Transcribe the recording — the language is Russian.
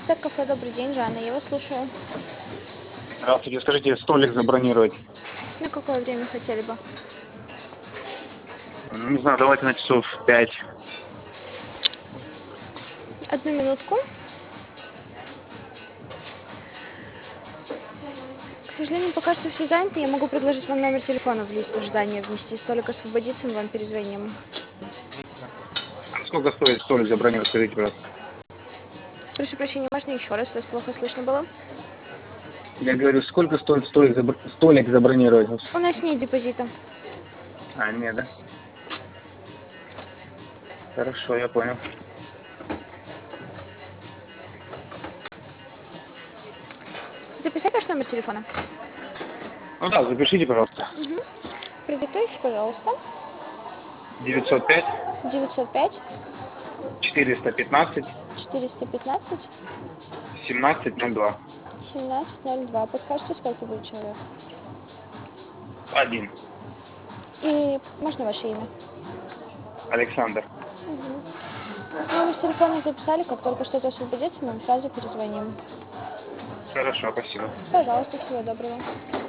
Это кафе «Добрый день», Жанна, я вас слушаю. Здравствуйте, скажите, столик забронировать? На какое время хотели бы? Не знаю, давайте на часов 5. Одну минутку. К сожалению, пока что все заняты. Я могу предложить вам номер телефона в лист ожидания внести. Столик освободится, мы вам перезвоним. Сколько стоит столик забронировать, скажите, пожалуйста? Прошу прощения, можно еще раз? Вас плохо слышно было. Я говорю, сколько стоит столик забронировать? У нас нет депозита. А, нет, да? Хорошо, я понял. Записать ваш номер телефона? Ну да, запишите, пожалуйста. Продиктуйте, пожалуйста. 905 905 415 415 1702. 1702. Подскажите, сколько будет человек? 1. И можно ваше имя? Александр. Номер телефона записали. Как только что-то освободится, мы вам сразу перезвоним. Хорошо, спасибо. Пожалуйста, всего доброго.